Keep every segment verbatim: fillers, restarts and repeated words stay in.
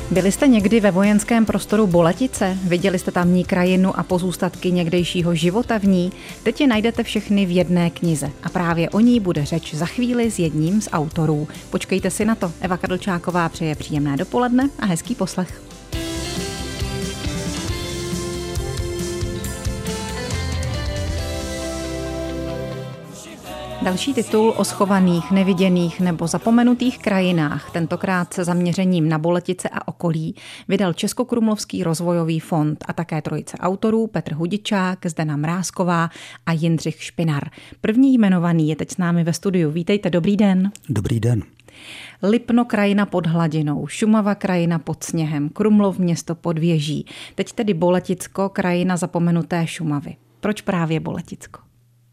Byli jste někdy ve vojenském prostoru Boletice? Viděli jste tamní krajinu a pozůstatky někdejšího života v ní? Teď je najdete všechny v jedné knize a právě o ní bude řeč za chvíli s jedním z autorů. Počkejte si na to. Eva Kadlčáková přeje příjemné dopoledne a hezký poslech. Další titul o schovaných, neviděných nebo zapomenutých krajinách, tentokrát se zaměřením na Boletice a okolí, vydal Českokrumlovský rozvojový fond a také trojice autorů Petr Hudičák, Zdena Mrázková a Jindřich Špinar. První jmenovaný je teď s námi ve studiu. Vítejte, dobrý den. Dobrý den. Lipno krajina pod hladinou, Šumava krajina pod sněhem, Krumlov město pod věží. Teď tedy Boleticko, krajina zapomenuté Šumavy. Proč právě Boleticko?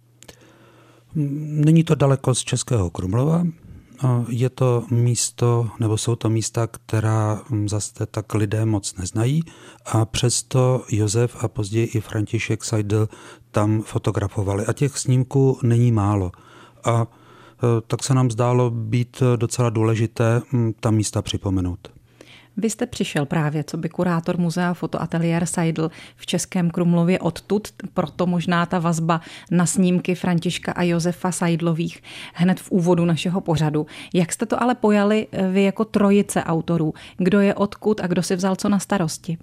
Není to daleko z Českého Krumlova. Je to místo, nebo jsou to místa, která zase tak lidé moc neznají a přesto Josef a později i František Seidl tam fotografovali. A těch snímků není málo. A tak se nám zdálo být docela důležité ta místa připomenout. Vy jste přišel právě coby kurátor muzea Fotoateliér Seidl v Českém Krumlově odtud, proto možná ta vazba na snímky Františka a Josefa Seidlových hned v úvodu našeho pořadu. Jak jste to ale pojali vy jako trojice autorů? Kdo je odkud a kdo si vzal co na starosti?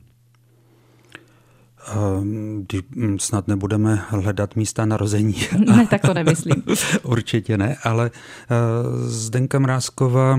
Když snad nebudeme hledat místa narození. Ne, tak to nemyslím. Určitě ne, ale Zdenka Mrázková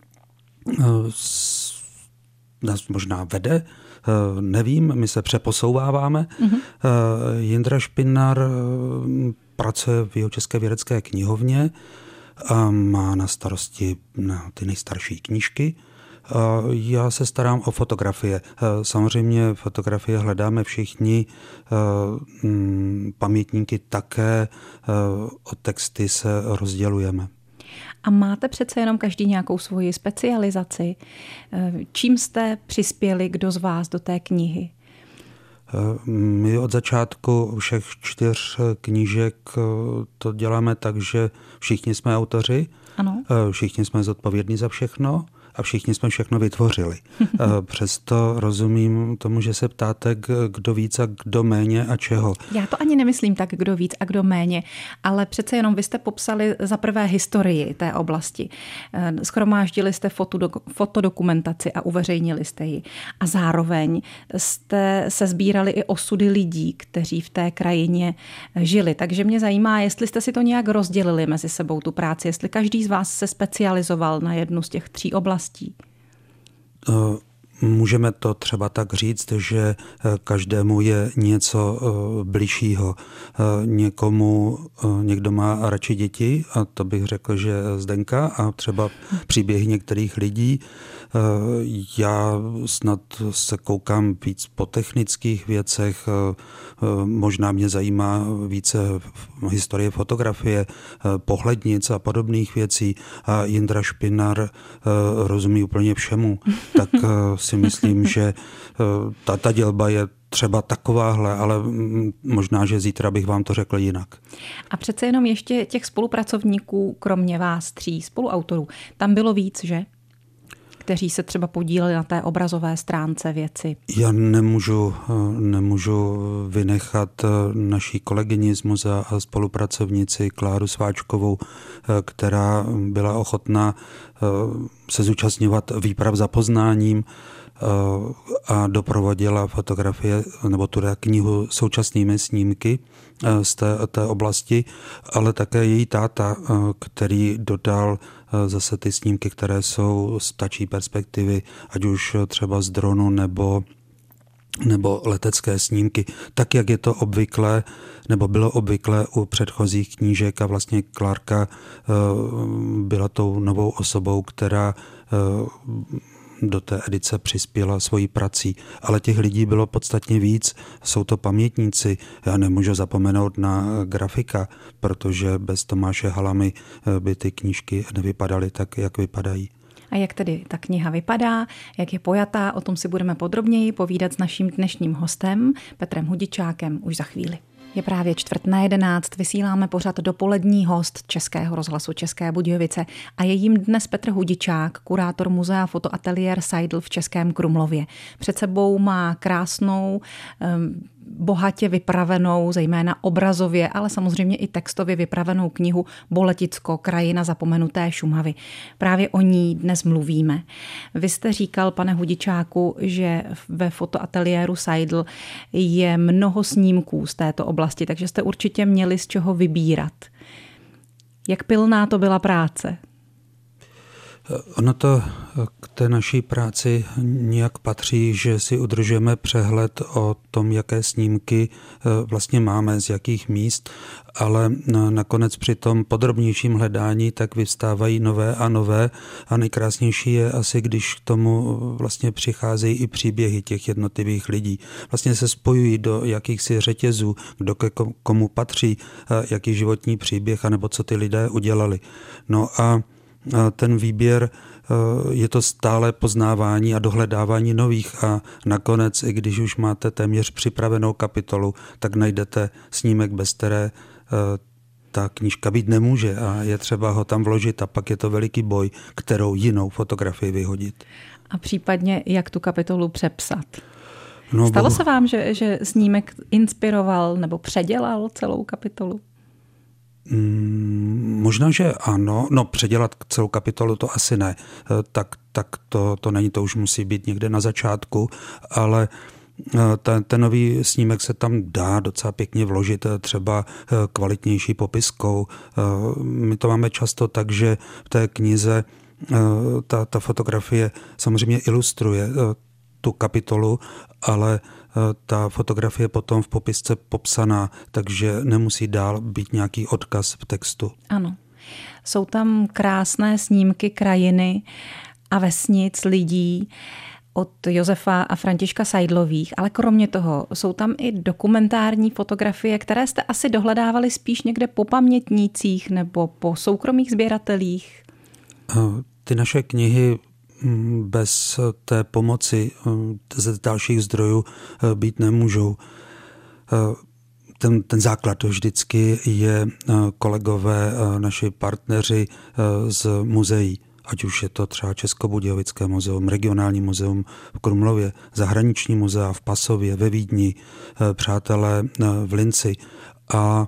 nás možná vede, nevím, my se přeposouváváme. Mm-hmm. Jindra Špinar pracuje v Jihočeské vědecké knihovně a má na starosti na ty nejstarší knížky. Já se starám o fotografie. Samozřejmě fotografie hledáme všichni, pamětníky také, o texty se rozdělujeme. A máte přece jenom každý nějakou svoji specializaci. Čím jste přispěli, kdo z vás do té knihy? My od začátku všech čtyř knížek to děláme tak, že všichni jsme autoři, ano. Všichni jsme zodpovědní za všechno a všichni jsme všechno vytvořili. Přesto rozumím tomu, že se ptáte, kdo víc a kdo méně a čeho. Já to ani nemyslím tak, kdo víc a kdo méně, ale přece jenom vy jste popsali za prvé historii té oblasti. Shromáždili jste fotodokumentaci a uveřejnili jste ji. A zároveň jste se sbírali i osudy lidí, kteří v té krajině žili. Takže mě zajímá, jestli jste si to nějak rozdělili mezi sebou, tu práci, jestli každý z vás se specializoval na jednu z těch tří oblastí. Můžeme to třeba tak říct, že každému je něco bližšího. Někomu, někdo má radši děti a to bych řekl, že Zdenka a třeba příběhy některých lidí. Já snad se koukám víc po technických věcech, možná mě zajímá více historie fotografie, pohlednic a podobných věcí a Jindra Špinar rozumí úplně všemu. Tak si myslím, že ta, ta dělba je třeba takováhle, ale možná, že zítra bych vám to řekl jinak. A přece jenom ještě těch spolupracovníků, kromě vás tří spoluautorů, tam bylo víc, že? Kteří se třeba podíleli na té obrazové stránce věci. Já nemůžu, nemůžu vynechat naší kolegyni z muzea a spolupracovnici Kláru Sváčkovou, která byla ochotná se zúčastňovat výprav za poznáním a doprovodila fotografie nebo tu knihu současnými snímky z té, té oblasti, ale také její táta, který dodal zase ty snímky, které jsou z ptačí perspektivy, ať už třeba z dronu nebo nebo letecké snímky, tak jak je to obvyklé, nebo bylo obvyklé u předchozích knížek a vlastně Klárka byla tou novou osobou, která do té edice přispěla svojí prací. Ale těch lidí bylo podstatně víc. Jsou to pamětníci. Já nemůžu zapomenout na grafika, protože bez Tomáše Halamy by ty knížky nevypadaly tak, jak vypadají. A jak tedy ta kniha vypadá, jak je pojatá, o tom si budeme podrobněji povídat s naším dnešním hostem Petrem Hudičákem už za chvíli. Je právě čtvrt na jedenáct, vysíláme pořad Dopolední host Českého rozhlasu České Budějovice a je jím dnes Petr Hudičák, kurátor muzea Fotoateliér Seidl v Českém Krumlově. Před sebou má krásnou, bohatě vypravenou, zejména obrazově, ale samozřejmě i textově vypravenou knihu Boleticko, krajina zapomenuté Šumavy. Právě o ní dnes mluvíme. Vy jste říkal, pane Hudičáku, že ve fotoateliéru Seidl je mnoho snímků z této oblasti, takže jste určitě měli z čeho vybírat. Jak pilná to byla práce? Ono to k té naší práci nějak patří, že si udržujeme přehled o tom, jaké snímky vlastně máme, z jakých míst, ale nakonec při tom podrobnějším hledání tak vyvstávají nové a nové a nejkrásnější je asi, když k tomu vlastně přicházejí i příběhy těch jednotlivých lidí. Vlastně se spojují do jakýchsi řetězů, kdo ke komu patří, jaký životní příběh, anebo co ty lidé udělali. No a ten výběr je to stále poznávání a dohledávání nových a nakonec, i když už máte téměř připravenou kapitolu, tak najdete snímek, bez které ta knížka být nemůže a je třeba ho tam vložit a pak je to veliký boj, kterou jinou fotografii vyhodit. A případně jak tu kapitolu přepsat? No, Stalo bo... se vám, že, že snímek inspiroval nebo předělal celou kapitolu? Hmm, možná, že ano. No, předělat celou kapitolu to asi ne. Tak, tak to, to není, to už musí být někde na začátku, ale ten, ten nový snímek se tam dá docela pěkně vložit třeba kvalitnější popiskou. My to máme často tak, že v té knize ta, ta fotografie samozřejmě ilustruje tu kapitolu, ale ta fotografie potom v popisce popsaná, takže nemusí dál být nějaký odkaz v textu. Ano. Jsou tam krásné snímky krajiny a vesnic, lidí od Josefa a Františka Seidlových, ale kromě toho jsou tam i dokumentární fotografie, které jste asi dohledávali spíš někde po pamětnících nebo po soukromých sběratelích. Ty naše knihy bez té pomoci z dalších zdrojů být nemůžou. Ten, ten základ vždycky je kolegové, naši partneři z muzeí, ať už je to třeba Českobudějovické muzeum, regionální muzeum v Krumlově, zahraniční muzea v Pasově, ve Vídni, přátelé v Linci a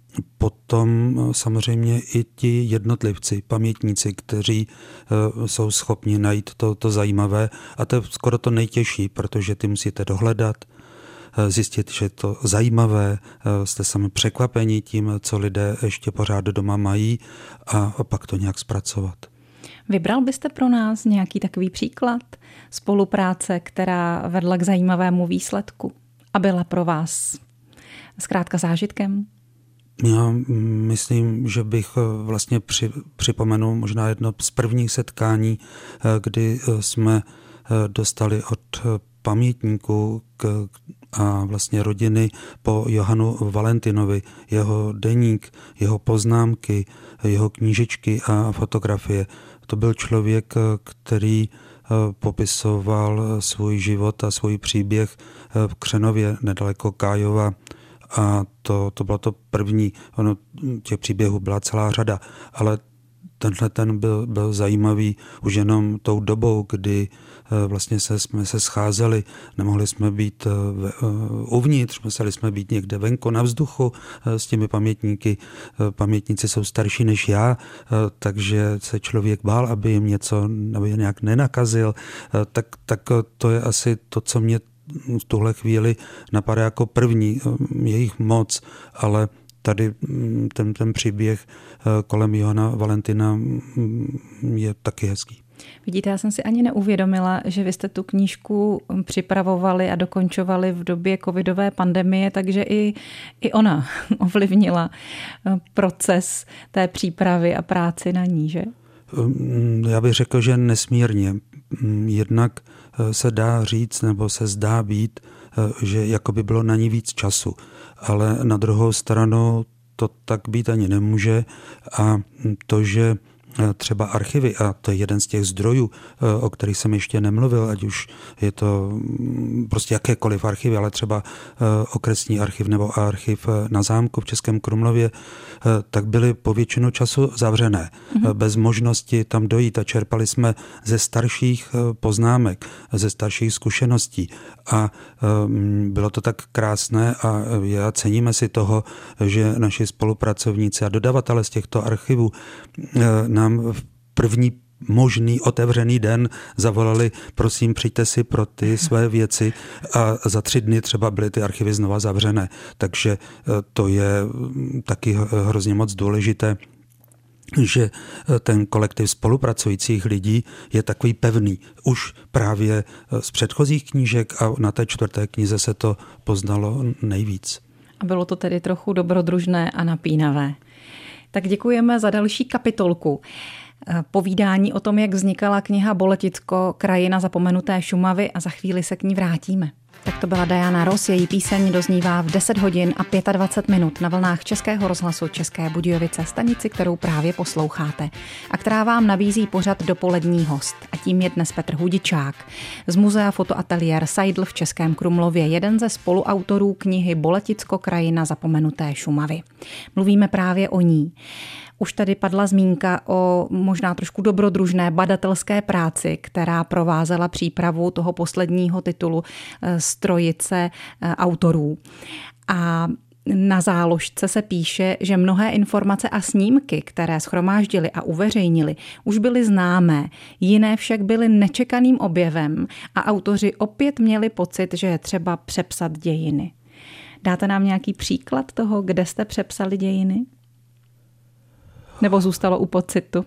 potom samozřejmě i ti jednotlivci, pamětníci, kteří jsou schopni najít to, to zajímavé a to je skoro to nejtěžší, protože ty musíte dohledat, zjistit, že je to zajímavé, jste sami překvapeni tím, co lidé ještě pořád doma mají a pak to nějak zpracovat. Vybral byste pro nás nějaký takový příklad spolupráce, která vedla k zajímavému výsledku a byla pro vás zkrátka zážitkem? Já myslím, že bych vlastně při, připomenul možná jedno z prvních setkání, kdy jsme dostali od pamětníků k, a vlastně rodiny po Johanu Valentinovi jeho deník, jeho poznámky, jeho knížečky a fotografie. To byl člověk, který popisoval svůj život a svůj příběh v Křenově nedaleko Kájova. A to, to bylo to první. Ono, těch příběhů byla celá řada, ale tenhle ten byl, byl zajímavý už jenom tou dobou, kdy vlastně se, jsme se scházeli. Nemohli jsme být uvnitř, museli jsme být někde venku na vzduchu s těmi pamětníky. Pamětníci jsou starší než já, takže se člověk bál, aby jim něco, aby je nějak nenakazil. Tak, tak to je asi to, co mě v tuhle chvíli napadá jako první, jejich moc, ale tady ten, ten příběh kolem Johana Valentina je taky hezký. Vidíte, já jsem si ani neuvědomila, že vy jste tu knížku připravovali a dokončovali v době covidové pandemie, takže i, i ona ovlivnila proces té přípravy a práci na ní, že? Já bych řekl, že nesmírně. Jednak se dá říct, nebo se zdá být, že jako by bylo na ní víc času. Ale na druhou stranu to tak být ani nemůže a to, že třeba archivy, a to je jeden z těch zdrojů, o kterých jsem ještě nemluvil, ať už je to prostě jakékoliv archivy, ale třeba okresní archiv nebo archiv na zámku v Českém Krumlově, tak byly po většinu času zavřené, mm-hmm. bez možnosti tam dojít a čerpali jsme ze starších poznámek, ze starších zkušeností a bylo to tak krásné a já ceníme si toho, že naši spolupracovníci a dodavatelé z těchto archivů nám v první možný otevřený den zavolali, prosím, přijďte si pro ty své věci a za tři dny třeba byly ty archivy znova zavřené. Takže to je taky hrozně moc důležité, že ten kolektiv spolupracujících lidí je takový pevný. Už právě z předchozích knížek a na té čtvrté knize se to poznalo nejvíc. A bylo to tedy trochu dobrodružné a napínavé. Tak děkujeme za další kapitolku. Povídání o tom, jak vznikala kniha Boleticko, krajina zapomenuté Šumavy, a za chvíli se k ní vrátíme. Tak to byla Diana Ross, její píseň doznívá v deset hodin a dvacet pět minut na vlnách Českého rozhlasu České Budějovice, stanici, kterou právě posloucháte a která vám nabízí pořad Dopolední host. A tím je dnes Petr Hudičák z muzea Fotoateliér Seidl v Českém Krumlově, jeden ze spoluautorů knihy Boleticko, krajina zapomenuté Šumavy. Mluvíme právě o ní. Už tady padla zmínka o možná trošku dobrodružné badatelské práci, která provázela přípravu toho posledního titulu z trojice autorů. A na záložce se píše, že mnohé informace a snímky, které shromáždili a uveřejnili, už byly známé, jiné však byly nečekaným objevem a autoři opět měli pocit, že je třeba přepsat dějiny. Dáte nám nějaký příklad toho, kde jste přepsali dějiny? Nebo zůstalo u pocitu?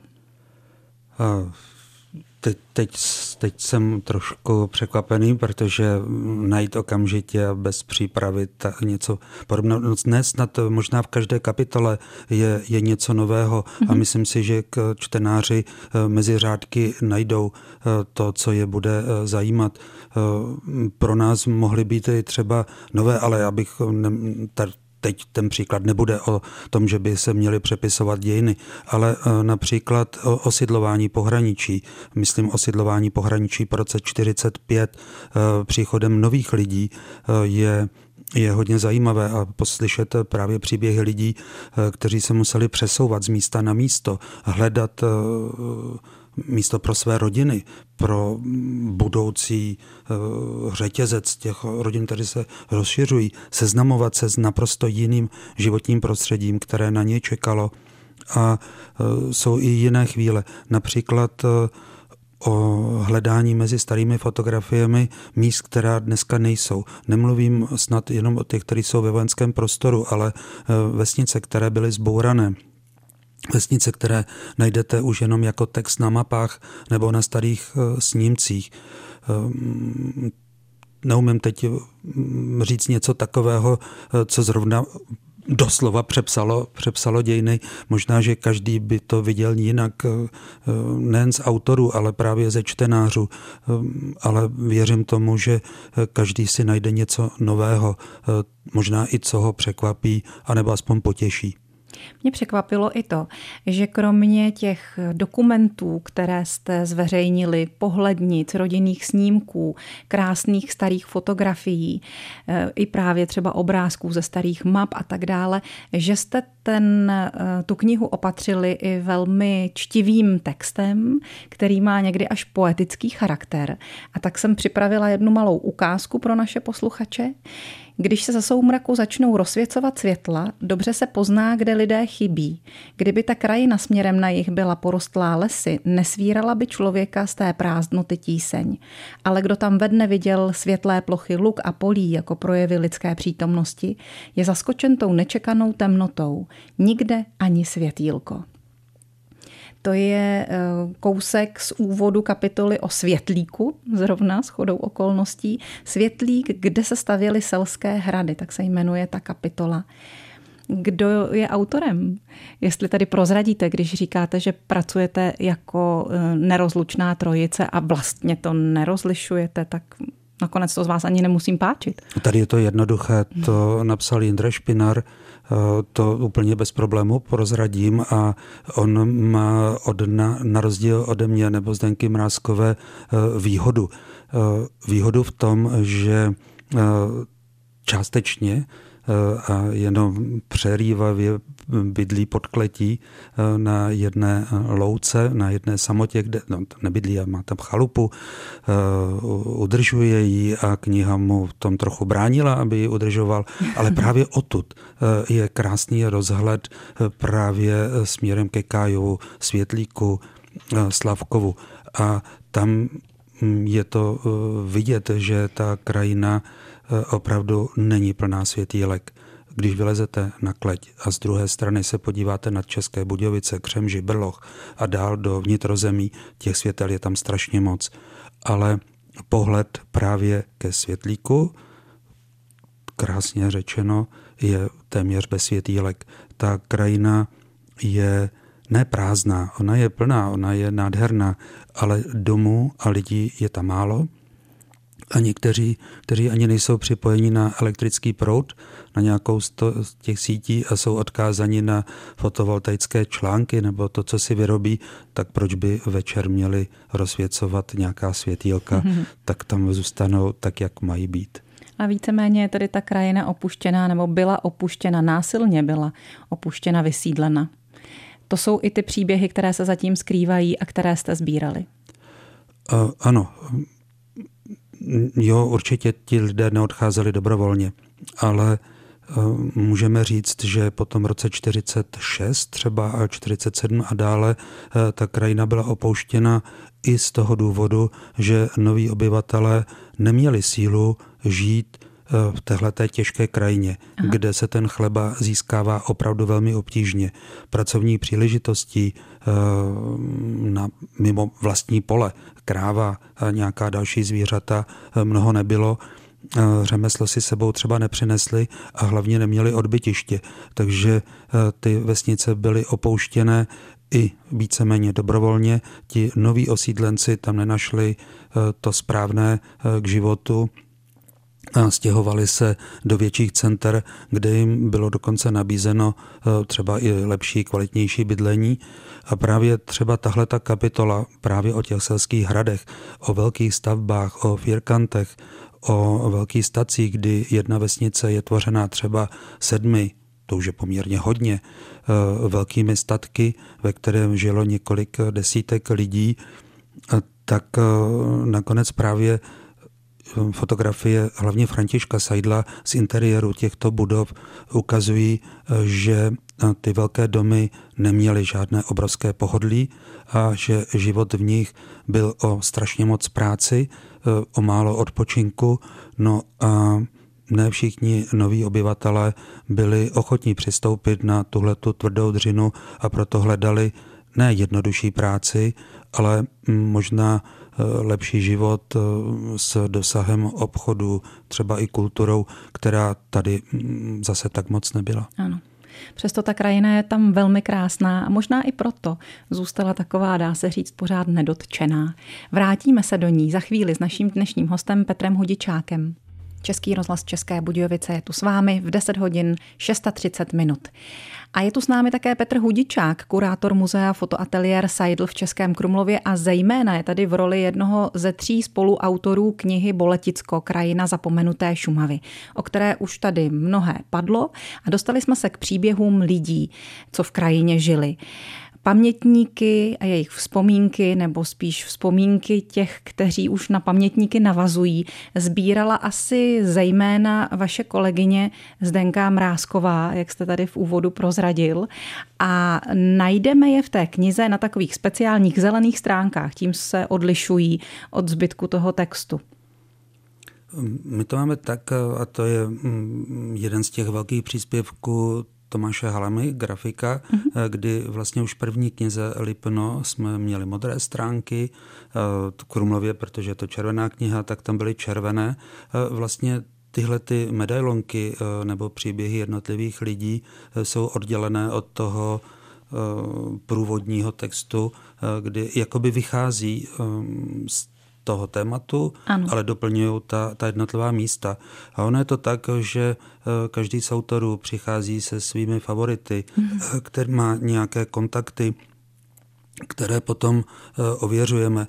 Teď, teď, teď jsem trošku překvapený, protože najít okamžitě a bez přípravy ta, něco podobného. Ne, snad možná v každé kapitole je, je něco nového mm-hmm. a myslím si, že k čtenáři mezi řádky najdou to, co je bude zajímat. Pro nás mohly být i třeba nové, ale abych ne, tar, teď ten příklad nebude o tom, že by se měly přepisovat dějiny, ale například o osidlování pohraničí. Myslím osidlování pohraničí po roce čtyřicet pět příchodem nových lidí je je hodně zajímavé a poslyšet právě příběhy lidí, kteří se museli přesouvat z místa na místo, hledat místo pro své rodiny, pro budoucí řetězec těch rodin, které se rozšiřují, seznamovat se s naprosto jiným životním prostředím, které na ně čekalo. A jsou i jiné chvíle. Například o hledání mezi starými fotografiemi míst, která dneska nejsou. Nemluvím snad jenom o těch, které jsou ve vojenském prostoru, ale vesnice, které byly zbourané. Vesnice, které najdete už jenom jako text na mapách nebo na starých snímcích. Neumím teď říct něco takového, co zrovna doslova přepsalo, přepsalo dějiny. Možná, že každý by to viděl jinak, nejen z autorů, ale právě ze čtenářů. Ale věřím tomu, že každý si najde něco nového, možná i co ho překvapí, anebo aspoň potěší. Mě překvapilo i to, že kromě těch dokumentů, které jste zveřejnili, pohlednic, rodinných snímků, krásných starých fotografií, i právě třeba obrázků ze starých map a tak dále, že jste ten, tu knihu opatřili i velmi čtivým textem, který má někdy až poetický charakter. A tak jsem připravila jednu malou ukázku pro naše posluchače. Když se za soumraku začnou rozsvěcovat světla, dobře se pozná, kde lidé chybí. Kdyby ta krajina směrem na jih byla porostlá lesy, nesvírala by člověka z té prázdnoty tíseň. Ale kdo tam ve dne viděl světlé plochy luk a polí jako projevy lidské přítomnosti, je zaskočen tou nečekanou temnotou. Nikde ani světýlko. To je kousek z úvodu kapitoly o Světlíku, zrovna shodou okolností. Světlík, kde se stavěly selské hrady, tak se jmenuje ta kapitola. Kdo je autorem? Jestli tady prozradíte, když říkáte, že pracujete jako nerozlučná trojice a vlastně to nerozlišujete, tak Nakonec to z vás ani nemusím páčit. Tady je to jednoduché, to napsal Jindřich Špinar, to úplně bez problému prozradím a on má od, na, na rozdíl ode mě nebo Zdenky Mrázkové výhodu. Výhodu v tom, že částečně a jenom přerývavě bydlí pod kletí na jedné louce, na jedné samotě, kde no, nebydlí a má tam chalupu, udržuje ji a kniha mu v tom trochu bránila, aby ji udržoval, ale právě odtud je krásný rozhled právě směrem ke Kájovu, Světlíku, Slavkovu a tam je to vidět, že ta krajina opravdu není plná světýlek. Když vylezete na Kleť a z druhé strany se podíváte na České Budějovice, Křemži, Brloch a dál do vnitrozemí, těch světel je tam strašně moc. Ale pohled právě ke Světlíku, krásně řečeno, je téměř bez světýlek. Ta krajina je ne prázdná, ona je plná, ona je nádherná, ale domů a lidí je tam málo. A někteří, kteří ani nejsou připojeni na elektrický proud, na nějakou z těch sítí a jsou odkázaní na fotovoltaické články nebo to, co si vyrobí, tak proč by večer měli rozsvěcovat nějaká světýlka, mm-hmm. tak tam zůstanou tak, jak mají být. A víceméně je tedy ta krajina opuštěná nebo byla opuštěna, násilně byla opuštěna, vysídlena. To jsou i ty příběhy, které se zatím skrývají a které jste sbírali. Uh, ano. Jo, určitě ti lidé neodcházeli dobrovolně, ale uh, můžeme říct, že po tom roce čtyřicet šest třeba a čtyřicet sedm a dále uh, ta krajina byla opouštěna i z toho důvodu, že noví obyvatelé neměli sílu žít uh, v téhleté těžké krajině, Aha. kde se ten chleba získává opravdu velmi obtížně. Pracovní příležitostí uh, na, mimo vlastní pole, kráva a nějaká další zvířata mnoho nebylo. Řemeslo si sebou třeba nepřinesli a hlavně neměli odbytiště. Takže ty vesnice byly opouštěné i víceméně dobrovolně. Ti noví osídlenci tam nenašli to správné k životu a stěhovali se do větších center, kde jim bylo dokonce nabízeno třeba i lepší, kvalitnější bydlení. A právě třeba tahle ta kapitola právě o těch selských hradech, o velkých stavbách, o firkantech, o velkých stacích, kdy jedna vesnice je tvořená třeba sedmi, to už je poměrně hodně, velkými statky, ve kterém žilo několik desítek lidí, tak nakonec právě fotografie hlavně Františka Seidla z interiéru těchto budov ukazují, že ty velké domy neměly žádné obrovské pohodlí a že život v nich byl o strašně moc práci, o málo odpočinku. No a ne všichni noví obyvatelé byli ochotní přistoupit na tuhletu tvrdou dřinu a proto hledali ne jednodušší práci, ale možná lepší život s dosahem obchodu, třeba i kulturou, která tady zase tak moc nebyla. Ano. Přesto ta krajina je tam velmi krásná a možná i proto zůstala taková, dá se říct, pořád nedotčená. Vrátíme se do ní za chvíli s naším dnešním hostem Petrem Hudičákem. Český rozhlas České Budějovice je tu s vámi v deset hodin třicet šest minut. A je tu s námi také Petr Hudičák, kurátor muzea Fotoateliér Seidl v Českém Krumlově a zejména je tady v roli jednoho ze tří spoluautorů knihy Boleticko, krajina zapomenuté Šumavy, o které už tady mnohé padlo a dostali jsme se k příběhům lidí, co v krajině žili. Pamětníky a jejich vzpomínky, nebo spíš vzpomínky těch, kteří už na pamětníky navazují, sbírala asi zejména vaše kolegyně Zdenka Mrázková, jak jste tady v úvodu prozradil. A najdeme je v té knize na takových speciálních zelených stránkách. Tím se odlišují od zbytku toho textu. My to máme tak, a to je jeden z těch velkých příspěvků Tomáše Halamy, grafika, mm-hmm. kdy vlastně už první knize Lipno jsme měli modré stránky, v Krumlově, protože je to červená kniha, tak tam byly červené. Vlastně tyhle ty medailonky nebo příběhy jednotlivých lidí jsou oddělené od toho průvodního textu, kdy jakoby vychází z toho tématu, ano. ale doplňují ta, ta jednotlivá místa. A ono je to tak, že každý z autorů přichází se svými favority, mm-hmm. který má nějaké kontakty, které potom ověřujeme.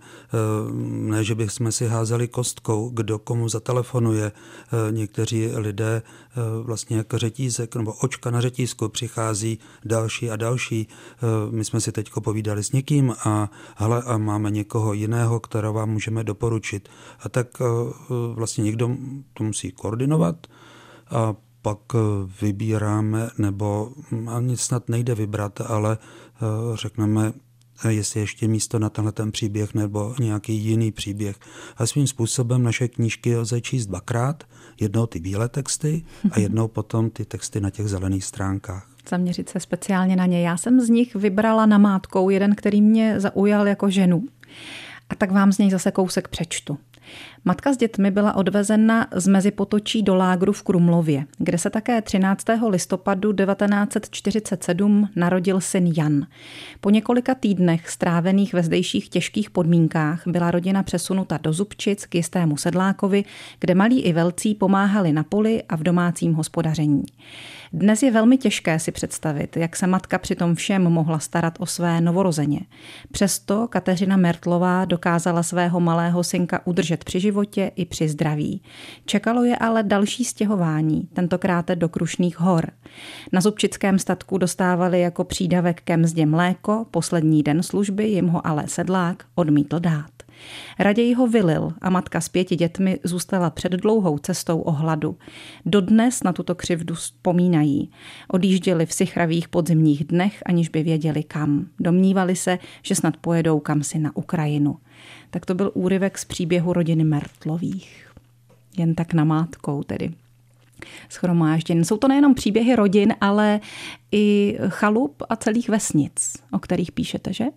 Ne, že bychom si házeli kostkou, kdo komu zatelefonuje. Někteří lidé vlastně jako řetízek nebo očka na řetízku přichází další a další. My jsme si teď povídali s někým a, hele, a máme někoho jiného, kterého vám můžeme doporučit. A tak vlastně někdo to musí koordinovat a pak vybíráme, nebo ani snad nejde vybrat, ale řekneme, jestli ještě místo na tenhle ten příběh nebo nějaký jiný příběh. A svým způsobem naše knížky lze číst dvakrát, jednou ty bílé texty a jednou potom ty texty na těch zelených stránkách. Zaměřit se speciálně na ně. Já jsem z nich vybrala namátkou jeden, který mě zaujal jako ženu. A tak vám z něj zase kousek přečtu. Matka s dětmi byla odvezena z Mezipotočí do lágru v Krumlově, kde se také třináctého listopadu devatenáct set čtyřicet sedm narodil syn Jan. Po několika týdnech strávených ve zdejších těžkých podmínkách byla rodina přesunuta do Zubčic k jistému sedlákovi, kde malí i velcí pomáhali na poli a v domácím hospodaření. Dnes je velmi těžké si představit, jak se matka při tom všem mohla starat o své novorozeně. Přesto Kateřina Mertlová dokázala svého malého synka udržet při životě i při zdraví. Čekalo je ale další stěhování, tentokrát do Krušných hor. Na zubčickém statku dostávali jako přídavek ke mzdě mléko, poslední den služby jim ho ale sedlák odmítl dát. Raději ho vylil a matka s pěti dětmi zůstala před dlouhou cestou o hladu. Dodnes na tuto křivdu vzpomínají. Odjížděli v sichravých podzimních dnech, aniž by věděli kam. Domnívali se, že snad pojedou kamsi na Ukrajinu. Tak to byl úryvek z příběhu rodiny Mertlových. Jen tak namátkou tedy. Shromážděn. Jsou to nejenom příběhy rodin, ale i chalup a celých vesnic, o kterých píšete, že?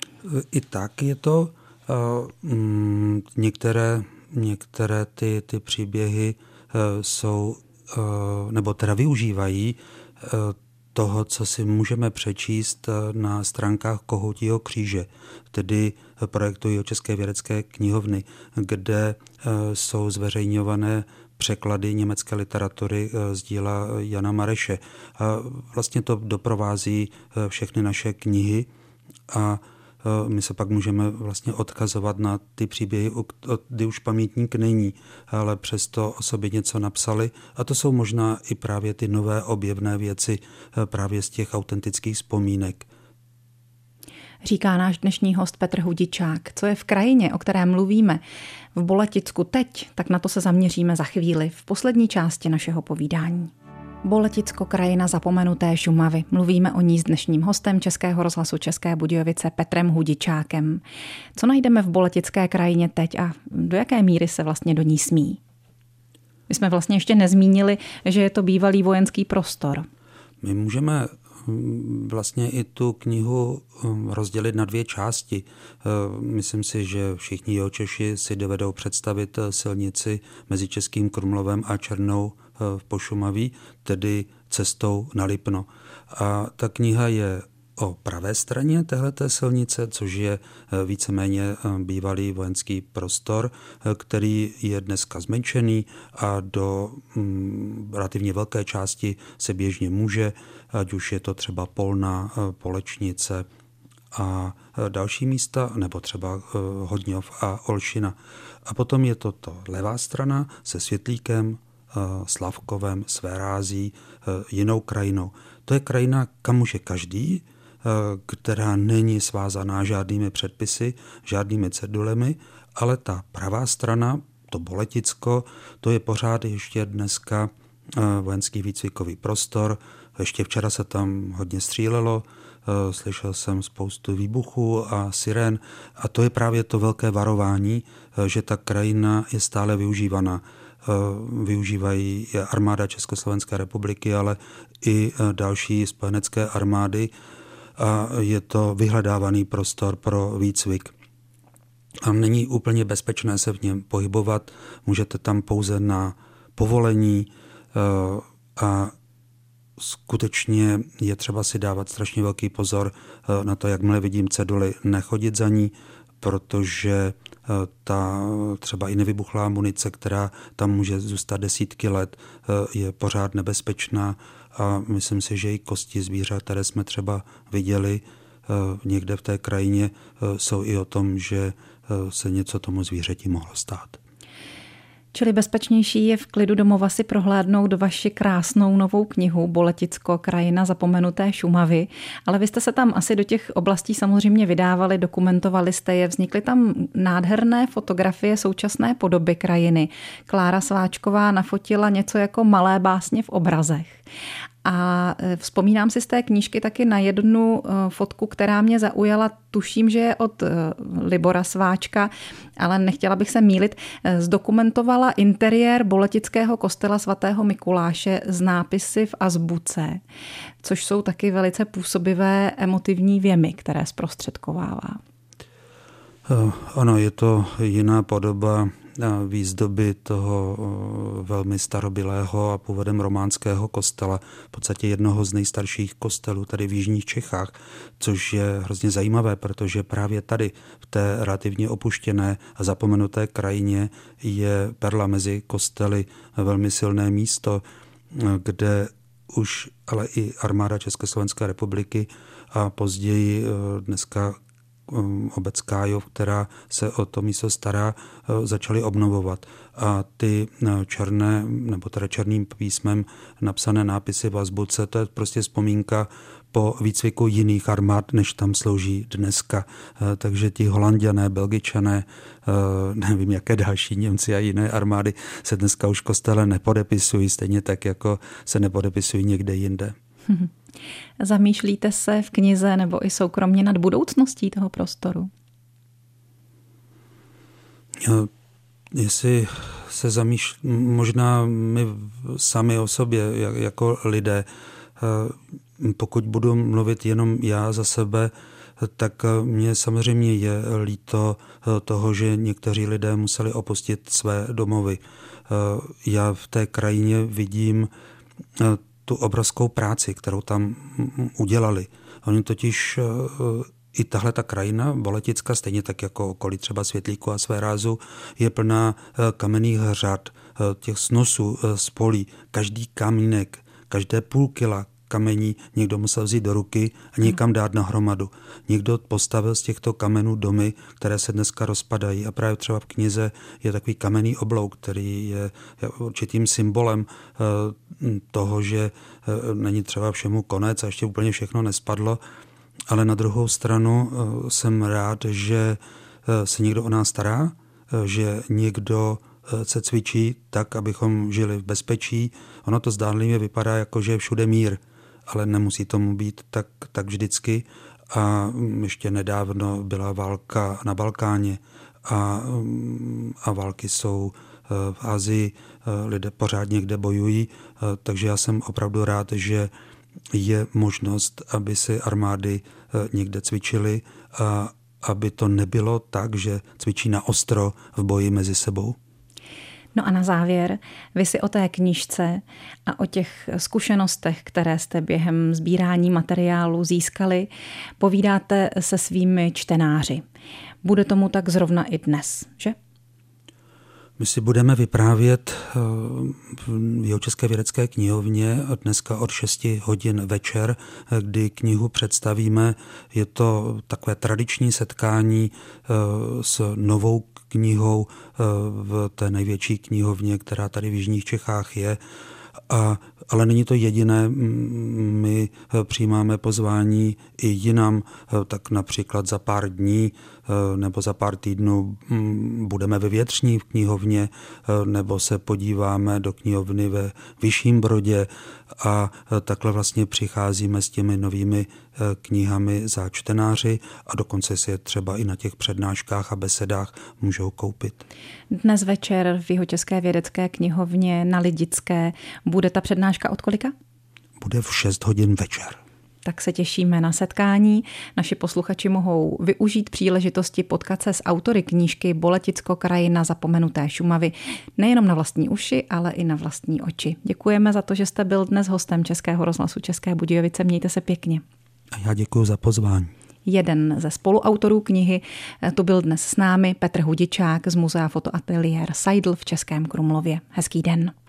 I tak je to. Uh, mm, některé, některé ty, ty příběhy uh, jsou, uh, nebo teda využívají uh, toho, co si můžeme přečíst uh, na stránkách Kohoutího kříže, tedy projektu Jihočeské vědecké knihovny, kde uh, jsou zveřejňované překlady německé literatury uh, z díla Jana Mareše. A vlastně to doprovází uh, všechny naše knihy a my se pak můžeme vlastně odkazovat na ty příběhy, kdy už pamětník není, ale přesto o sobě něco napsali. A to jsou možná i právě ty nové objevné věci právě z těch autentických vzpomínek. Říká náš dnešní host Petr Hudičák. Co je v krajině, o které mluvíme v Boleticku teď, tak na to se zaměříme za chvíli v poslední části našeho povídání. Boleticko, krajina zapomenuté Šumavy. Mluvíme o ní s dnešním hostem Českého rozhlasu České Budějovice Petrem Hudičákem. Co najdeme v Boletické krajině teď a do jaké míry se vlastně do ní smí? My jsme vlastně ještě nezmínili, že je to bývalý vojenský prostor. My můžeme vlastně i tu knihu rozdělit na dvě části. Myslím si, že všichni Jihočeši si dovedou představit silnici mezi Českým Krumlovem a Černou v Pošumaví, tedy cestou na Lipno. A ta kniha je o pravé straně téhleté silnice, což je víceméně bývalý vojenský prostor, který je dneska zmenšený a do mm, relativně velké části se běžně může, ať už je to třeba Polna, Polečnice a další místa, nebo třeba Hodňov a Olšina. A potom je to to levá strana se Světlíkem, Slavkovem, Svérází, jinou krajinou. To je krajina, kam může každý, která není svázaná žádnými předpisy, žádnými cedulemi, ale ta pravá strana, to Boleticko, to je pořád ještě dneska vojenský výcvikový prostor. Ještě včera se tam hodně střílelo, slyšel jsem spoustu výbuchů a sirén a to je právě to velké varování, že ta krajina je stále využívaná. Využívají armáda Československé republiky, ale i další spojenecké armády a je to vyhledávaný prostor pro výcvik. A není úplně bezpečné se v něm pohybovat, můžete tam pouze na povolení a skutečně je třeba si dávat strašně velký pozor na to, jakmile vidím ceduly, nechodit za ní, protože ta třeba i nevybuchlá munice, která tam může zůstat desítky let, je pořád nebezpečná a myslím si, že i kosti zvířat, které jsme třeba viděli někde v té krajině, jsou i o tom, že se něco tomu zvířeti mohlo stát. Čili bezpečnější je v klidu domova si prohlédnout vaši krásnou novou knihu Boleticko, krajina zapomenuté Šumavy, ale vy jste se tam asi do těch oblastí samozřejmě vydávali, dokumentovali jste je, vznikly tam nádherné fotografie současné podoby krajiny. Klára Sváčková nafotila něco jako malé básně v obrazech. A vzpomínám si z té knížky taky na jednu fotku, která mě zaujala, tuším, že je od Libora Sváčka, ale nechtěla bych se mýlit, zdokumentovala interiér boletického kostela svatého Mikuláše s nápisy v azbuce, což jsou taky velice působivé emotivní věmy, které zprostředkovává. Ano, je to jiná podoba výzdoby toho velmi starobylého a původem románského kostela, v podstatě jednoho z nejstarších kostelů tady v jižních Čechách, což je hrozně zajímavé, protože právě tady v té relativně opuštěné a zapomenuté krajině je perla mezi kostely velmi silné místo, kde už ale i armáda Československé republiky a později dneska obec Kájov, která se o to místo stará, začaly obnovovat. A ty černé, nebo teda černým písmem napsané nápisy v azbuce, to je prostě vzpomínka po výcviku jiných armád, než tam slouží dneska. Takže ti Holanďané, Belgičané, nevím, jaké další Němci a jiné armády se dneska už kostele nepodepisují, stejně tak, jako se nepodepisují někde jinde. Zamýšlíte se v knize nebo i soukromně nad budoucností toho prostoru? Jestli se zamýšlí, možná my sami o sobě jako lidé, pokud budu mluvit jenom já za sebe, tak mně samozřejmě je líto toho, že někteří lidé museli opustit své domovy. Já v té krajině vidím tu obrovskou práci, kterou tam udělali. Oni totiž i tahle ta krajina, Boleticka, stejně tak jako okolí třeba Světlíku a Svérázu, je plná kamenných řad, těch snosů z polí. Každý kamínek, každé půl kila kamení někdo musel vzít do ruky a někam dát na hromadu. Někdo postavil z těchto kamenů domy, které se dneska rozpadají. A právě třeba v knize je takový kamenný oblouk, který je určitým symbolem toho, že není třeba všemu konec a ještě úplně všechno nespadlo. Ale na druhou stranu jsem rád, že se někdo o nás stará, že někdo se cvičí tak, abychom žili v bezpečí. Ono to zdánlivě vypadá jako, že je všude mír, ale nemusí tomu být tak, tak vždycky. A ještě nedávno byla válka na Balkáně a, a války jsou v Asii, lidé pořád někde bojují, takže já jsem opravdu rád, že je možnost, aby si armády někde cvičily a aby to nebylo tak, že cvičí na ostro v boji mezi sebou. No a na závěr, vy si o té knížce a o těch zkušenostech, které jste během sbírání materiálu získali, povídáte se svými čtenáři. Bude tomu tak zrovna i dnes, že? My si budeme vyprávět v Jihočeské vědecké knihovně dneska od šesti hodin večer, kdy knihu představíme. Je to takové tradiční setkání s novou knihou v té největší knihovně, která tady v jižních Čechách je. A, ale není to jediné, my přijímáme pozvání i jinam, tak například za pár dní nebo za pár týdnů budeme ve Větřní v knihovně nebo se podíváme do knihovny ve Vyšším Brodě a takhle vlastně přicházíme s těmi novými knihami za čtenáři a dokonce si je třeba i na těch přednáškách a besedách můžou koupit. Dnes večer v Jihočeské vědecké knihovně na Lidické bude ta přednáška od kolika? Bude v šest hodin večer. Tak se těšíme na setkání. Naši posluchači mohou využít příležitosti potkat se s autory knížky Boleticko, krajina zapomenuté Šumavy nejenom na vlastní uši, ale i na vlastní oči. Děkujeme za to, že jste byl dnes hostem Českého rozhlasu České Budějovice. Mějte se pěkně. A já děkuji za pozvání. jeden ze spoluautorů knihy. To byl dnes s námi Petr Hudičák z Muzea Fotoateliér Seidl v Českém Krumlově. Hezký den.